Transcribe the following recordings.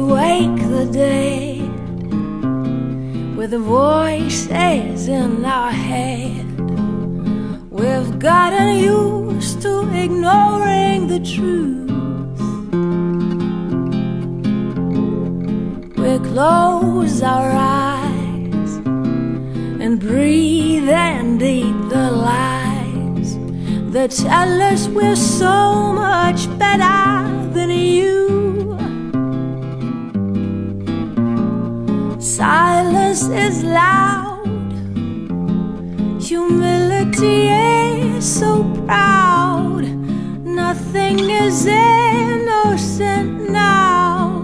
wake the dead with the voices in our head. We've gotten used to ignoring the truth. We close our eyes and breathe and eat the lies that tell us we're so much better than you. Silence is loud, humility is so proud. Nothing is innocent now.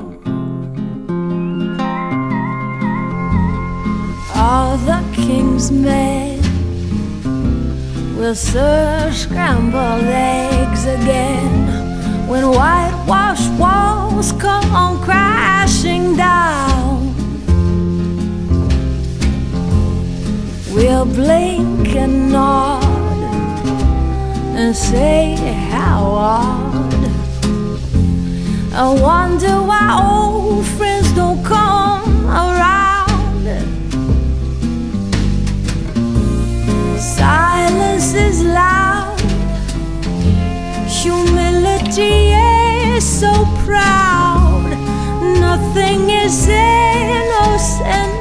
All the king's men will serve scrambled eggs again when whitewashed walls come on crashing down. We'll blink and nod and say how odd. I wonder why old friends don't come around. Silence is loud, humility is so proud. Nothing is innocent